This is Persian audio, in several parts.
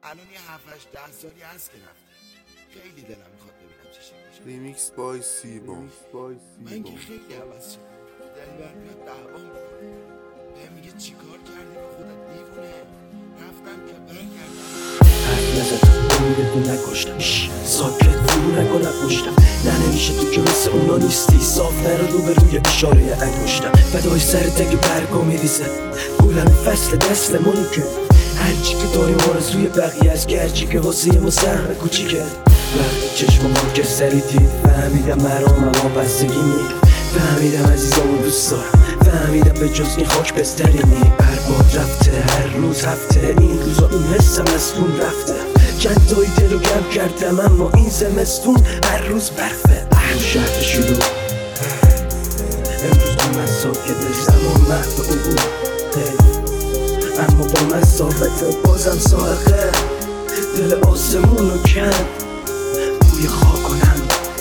الان یه 7-8-10 سالی هست که رفته. خیلی دلم میخواد ببینم چه شکلی. ریمیکس بای سیبا. من که خیلی عوض شدم. دلبر میاد دعوام میکنه، بهم میگه چیکار کردی به خودت دیوونه. رفتم که برگردم حرف نزدم امیدتو نکشتم، ساکت فرو نکن نپشتم. نه نمیشه تو که مثل اونا نیستی، صاف نرو رو به روی اشاره انگشتم. فدای سرت اگه برگا میریزه گلم فصل دستمونی که هرچی که داریم آرزوی بقیه از گرچی که واسه ما سهم کوچیکه. وقتی چشم ما که سری دید فهمیدم مرام بستگی نید، فهمیدم عزیزامو دوست دارم، فهمیدم به جز این خاک بستری نی. هر باد رفته هر روز هفته، این روزا این حسم از تون رفته. چند تایی دلو گم کردم اما این زمستون هر روز برفه. تو شهر شروع امروز تو من ساکته، زمان محو عبور اما با مسافت بازم سائقه. دل آسمونو کند بوی خاک کنم.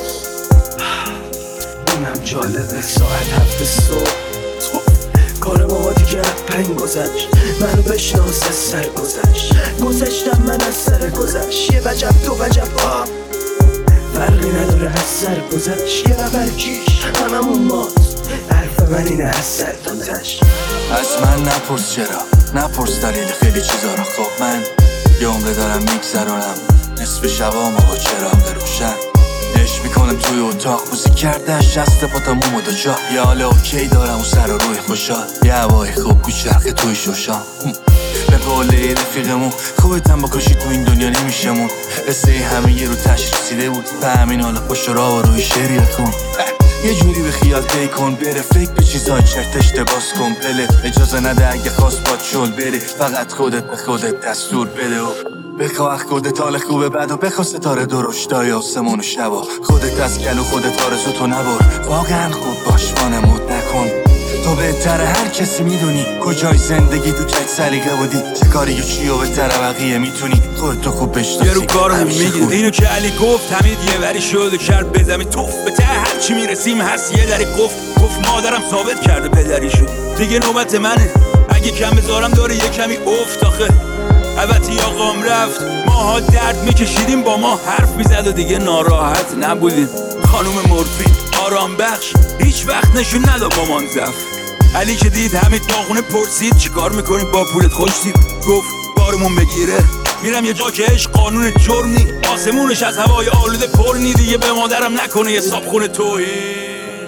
اونم جالبه ساعت 7 صبح کار ما دیگه از 5 گذشت. منو بشناس از سر گذشتم من از سر گذشت. یه وجب دو وجب فرقی نداره از سر گذشت. یه ربر کیش هممون ماست، حرف من اینه از سر دادش. از من نپرس چرا، نپرس دلیل خیلی چیزا رو. خب من یه عمره دارم میگذرانم، نصف شبامو با چراغ روشن عشق میکنم توی اتاق. موزیک کرده شست پاتمومو دو جا. یه حال اوکی دارم و سر و روی خوشحال، یه هوای خوب میچرخه توی شوشان. به قوله رفیقمون خودتم با کاشی تو این دنیا نمیشمون. قصه همه یه رو تش رسیده بود، به همین حالا پشت را و روی شعریت کن. یه جوری به خیال پی کن، بره فکر به چیزای چرتش باز کن. پله اجازه نده اگه خواست باد شل بره، فقط خودت به خودت دستور بده و بخواه خودت حال خوبه بد و بخواه ستاره درشتای آسمون و شبا. خودت از گل و خودت آرزوتو نبر، واقعا خوب باش وانمود نکن. تو بهتر هر کسی میدونی کجای زندگی تو چه سلیقه بودی، چه کاری و چی و بهتر بقیه میتونی خودتو خوب بشناسی. یه رو کارمون میگیریم اینو که علی گفت، همین یه وری شده کرد بزمی توف. به ته هرچی میرسیم هست یه دری گفت مادرم ثابت کرده پدری شد. دیگه نوبت منه اگه کم بذارم داره یه کمی افت. آخه البته آقام رفت، ماها درد میکشیدیم با ما حرف میزد و دیگه ناراحت نبودیم. خانوم مورفین آرام بخش هیچ وقت نشون نداد مامان زفت. علی که دید همین باغونه پرسید چیکار میکنیم با پولت خوشتیم. گفت بارمون بگیره میرم یه جا که عشق قانون جرم نی، آسمونش از هوای آلوده پر نی. دیگه به مادرم نکنه یه صابخونه توهین.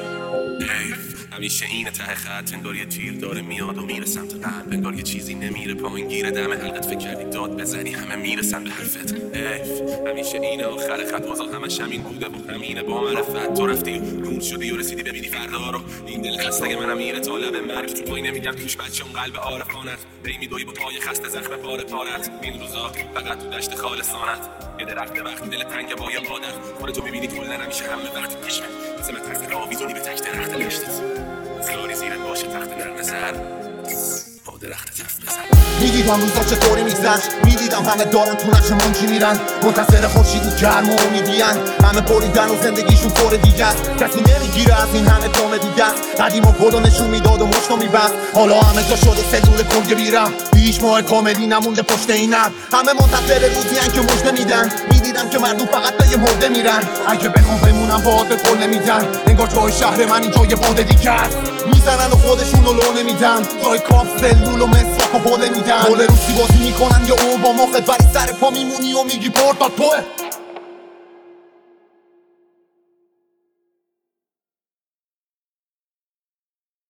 همیشه اینه ته خط، انگار یه تیر داره میاد و میره سمت قلب، انگار یه چیزی نمیره پایین گیره دم حلقت. فکر کردی داد بزنی همه میرسن به حرفت. همیشه اینه آخر خط، واسه همش همین بوده و همینه با معرفت. تو رفتی رود شدی و رسیدی ببینی فردا رو. این دل خسته منم میره تا لب مرگ، تو پای نمیگم توش بچه اون قلب عارفانت. پی میدوی با پای خسته زخم پاره پارت. این روزا فقط تو دشت خالصانت، یه درخت وقتی دل تنگ با یه آدم. خودتو میبینی کلا نمیشه همه وقتی کشمه مثل من ترس آویزونی به تک درخت لشتت. خیاری زیرت باشه تخت نرم سر با درخت تفت بزن. میدیدم روزا چطوری میگذشت، میدیدم همه دارن تو نقش منچی میرن، منتظر خورشید گرم و امیدین. همه بریدن و زندگیشون طور دیگه است، کسی نمیگیره از این همه تومه دیگه است. قدیما گلو نشون میداد و مشتو میبست، حالا همه جا شده سلول کلگه بیرم. هیچ ماه کاملی نمونده پشت اینم، همه منتظر روزی که مژده میدن. میدیدم که مردم فقط به یه مرده میرن، اگه بخوام بمونم باهات به قول نمیدن. انگار جای شهر من اینجا یه باده دیگه است، میزنن و خودشونو لو نمیدن. جای کاف سلول و مسواک و بوله میدن. گل روسی بازی میکنن یا اوباما خدبری سر پا میمونی و میگی پورتا توه.